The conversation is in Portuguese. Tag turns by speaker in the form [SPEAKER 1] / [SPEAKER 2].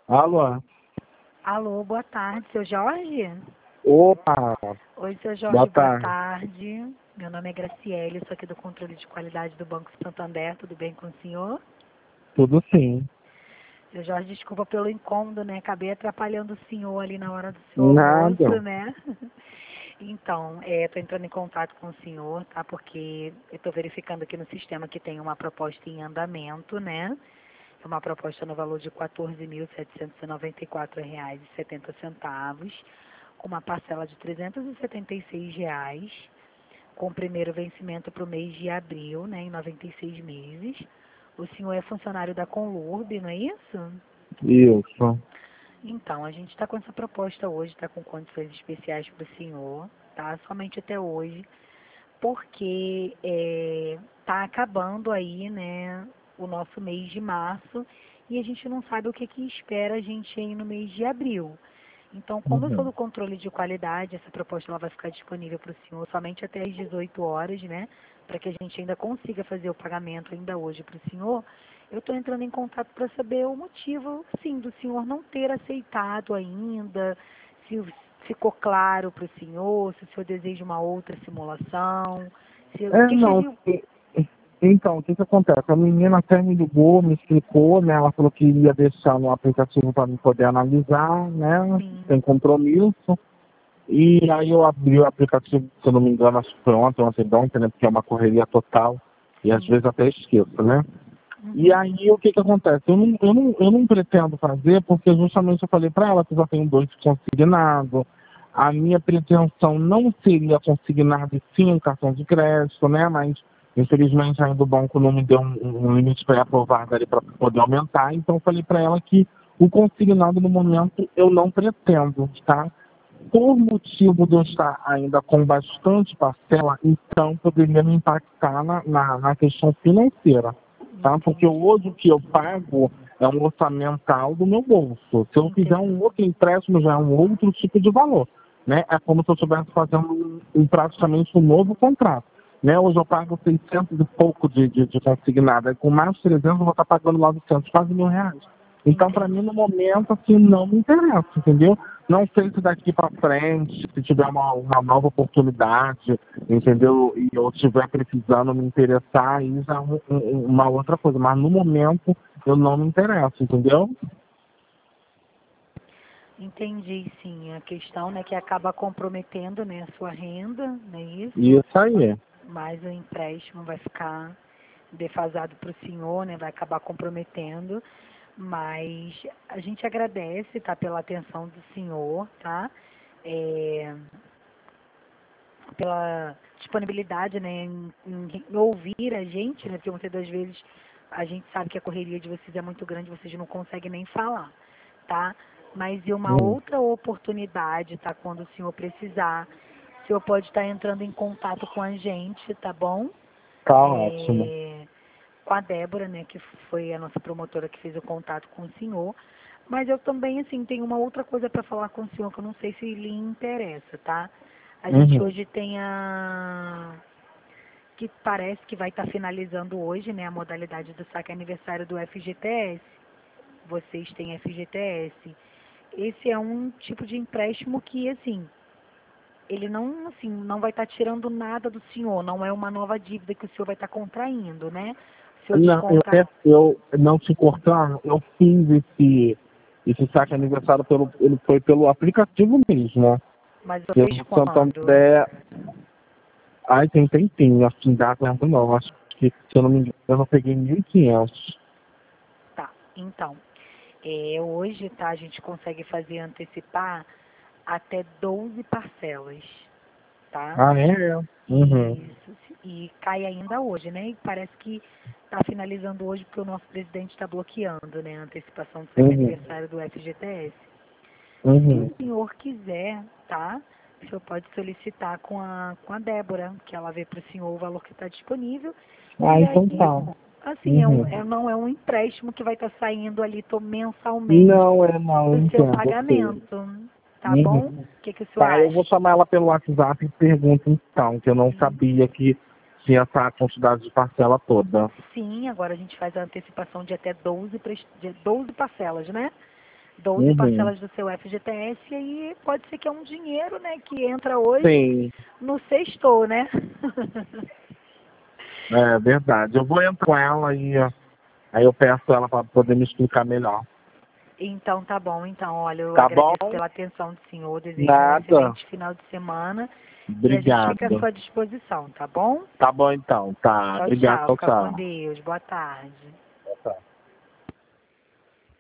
[SPEAKER 1] Alô?
[SPEAKER 2] Alô, boa tarde, seu Jorge?
[SPEAKER 1] Opa!
[SPEAKER 2] Oi, seu Jorge,
[SPEAKER 1] Boa
[SPEAKER 2] boa
[SPEAKER 1] tarde.
[SPEAKER 2] tarde. Meu nome é Graciele, sou aqui do controle de qualidade do Banco Santander, tudo bem com o senhor?
[SPEAKER 1] Tudo sim.
[SPEAKER 2] Seu Jorge, desculpa pelo incômodo, né? Acabei atrapalhando o senhor ali na hora do seu
[SPEAKER 1] Nada.
[SPEAKER 2] almoço, né? Então, estou entrando em contato com o senhor, tá? Porque eu estou verificando aqui no sistema que tem uma proposta em andamento, né? É uma proposta no valor de R$ 14.794,70, com uma parcela de R$ 376, com o primeiro vencimento para o mês de abril, né, em 96 meses. O senhor é funcionário da Conlurb, não é isso?
[SPEAKER 1] Isso.
[SPEAKER 2] Então, a gente está com essa proposta hoje, está com condições especiais para o senhor, tá? Somente até hoje, porque está acabando aí, né, o nosso mês de março e a gente não sabe o que que espera a gente aí no mês de abril. Então, como eu sou
[SPEAKER 1] Uhum.
[SPEAKER 2] do controle de qualidade, essa proposta ela vai ficar disponível para o senhor somente até às 18 horas, né? Para que a gente ainda consiga fazer o pagamento ainda hoje para o senhor. Eu estou entrando em contato para saber o motivo, sim, do senhor não ter aceitado ainda, se ficou claro para o senhor, se o senhor deseja uma outra simulação, o que que
[SPEAKER 1] Não.
[SPEAKER 2] ele...
[SPEAKER 1] Então, o que que acontece? A menina até me ligou, me explicou, né? Ela falou que ia deixar no aplicativo para me poder analisar, né?
[SPEAKER 2] Sim,
[SPEAKER 1] Sem compromisso. E aí eu abri o aplicativo, se eu não me engano, acho que foi ontem, né? Porque é uma correria total. E às
[SPEAKER 2] sim.
[SPEAKER 1] vezes até esqueço, né? E
[SPEAKER 2] Uhum.
[SPEAKER 1] aí o que que acontece? Eu não pretendo fazer porque justamente eu falei para ela que já tenho 2 consignados. A minha pretensão não seria consignado e sim um cartão de crédito, né? Mas infelizmente ainda o banco não me deu um limite para aprovar dali para poder aumentar. Então eu falei para ela que o consignado no momento eu não pretendo, tá? Por motivo de eu estar ainda com bastante parcela, então poderia me impactar na questão financeira, tá? Porque
[SPEAKER 2] Entendi,
[SPEAKER 1] hoje o que eu pago é um orçamental do meu bolso. Se eu fizer
[SPEAKER 2] entendi.
[SPEAKER 1] um outro empréstimo, já é um outro tipo de valor, né? É como se eu estivesse fazendo praticamente um novo contrato, né? Hoje eu pago 600 e pouco de consignado, aí com mais de 300 eu vou estar pagando 900, quase R$ 1.000. Então, para mim,
[SPEAKER 2] Entendi.
[SPEAKER 1] no momento, assim, não me interessa, entendeu? Não sei se daqui para frente, se tiver uma nova oportunidade, entendeu? E eu estiver precisando me interessar, aí já é uma outra coisa. Mas no momento, eu não me interesso, entendeu?
[SPEAKER 2] Entendi, sim. A questão, né, que acaba comprometendo, né, a sua renda, não é isso?
[SPEAKER 1] Isso aí.
[SPEAKER 2] Mas o empréstimo vai ficar defasado para o senhor, né, vai acabar comprometendo. Mas a gente agradece, tá, pela atenção do senhor, tá? É, pela disponibilidade, né, em ouvir a gente, né, porque muitas das vezes a gente sabe que a correria de vocês é muito grande, vocês não conseguem nem falar, tá? Mas e uma
[SPEAKER 1] Hum,
[SPEAKER 2] outra oportunidade, tá? Quando o senhor precisar, o senhor pode estar entrando em contato com a gente, tá bom?
[SPEAKER 1] tá ótimo.
[SPEAKER 2] É, com a Débora, né, que foi a nossa promotora que fez o contato com o senhor. Mas eu também, assim, tenho uma outra coisa para falar com o senhor que eu não sei se lhe interessa, tá? A gente
[SPEAKER 1] Uhum.
[SPEAKER 2] hoje tem que parece que vai estar finalizando hoje, né, a modalidade do saque aniversário do FGTS. Vocês têm FGTS. Esse é um tipo de empréstimo que, assim, ele não, assim, não vai estar tirando nada do senhor, não é uma nova dívida que o senhor vai estar contraindo, né? O senhor
[SPEAKER 1] Não,
[SPEAKER 2] descontar,
[SPEAKER 1] eu não te cortando, eu fiz esse saque aniversário ele foi pelo aplicativo mesmo,
[SPEAKER 2] mas eu
[SPEAKER 1] pelo
[SPEAKER 2] fiz quando?
[SPEAKER 1] Santander. Ai, tem tempinho, assim, dá tempo não. Acho que, se eu não me engano, eu peguei 1.500.
[SPEAKER 2] Tá, então, hoje, tá, a gente consegue fazer antecipar até 12 parcelas, tá?
[SPEAKER 1] Ah, é? Uhum.
[SPEAKER 2] Isso, e cai ainda hoje, né? E parece que está finalizando hoje porque o nosso presidente está bloqueando, né, a antecipação do saque
[SPEAKER 1] Uhum.
[SPEAKER 2] aniversário do FGTS. Se o
[SPEAKER 1] Uhum.
[SPEAKER 2] senhor quiser, tá? O senhor pode solicitar com a Débora, que ela vê para o senhor o valor que está disponível.
[SPEAKER 1] Ah,
[SPEAKER 2] E
[SPEAKER 1] então
[SPEAKER 2] aí,
[SPEAKER 1] tá.
[SPEAKER 2] assim,
[SPEAKER 1] Uhum.
[SPEAKER 2] não é um empréstimo que vai estar saindo ali mensalmente
[SPEAKER 1] Não, não,
[SPEAKER 2] do
[SPEAKER 1] eu
[SPEAKER 2] seu
[SPEAKER 1] entendo, ok.
[SPEAKER 2] pagamento, tá bom?
[SPEAKER 1] Uhum.
[SPEAKER 2] O que o senhor
[SPEAKER 1] Tá, eu vou
[SPEAKER 2] acha?
[SPEAKER 1] chamar ela pelo WhatsApp e pergunto então, que eu não
[SPEAKER 2] Sim,
[SPEAKER 1] sabia que tinha essa quantidade de parcela toda.
[SPEAKER 2] sim, agora a gente faz a antecipação de até 12 parcelas, né? 12 parcelas do seu FGTS, e aí pode ser que é um dinheiro, né, que entra hoje
[SPEAKER 1] Sim,
[SPEAKER 2] no sextou, né?
[SPEAKER 1] é verdade. Eu vou entrar com ela e aí eu peço ela para poder me explicar melhor.
[SPEAKER 2] Então tá bom, então, olha, eu
[SPEAKER 1] Tá bom?
[SPEAKER 2] agradeço pela atenção do senhor, desejo um
[SPEAKER 1] Nada.
[SPEAKER 2] excelente final de semana e a gente fica à
[SPEAKER 1] Obrigado.
[SPEAKER 2] sua disposição, tá bom?
[SPEAKER 1] Tá bom então, tá.
[SPEAKER 2] Tchau,
[SPEAKER 1] Obrigado,
[SPEAKER 2] tchau,
[SPEAKER 1] tchau,
[SPEAKER 2] fica com
[SPEAKER 1] tchau.
[SPEAKER 2] Deus, boa tarde.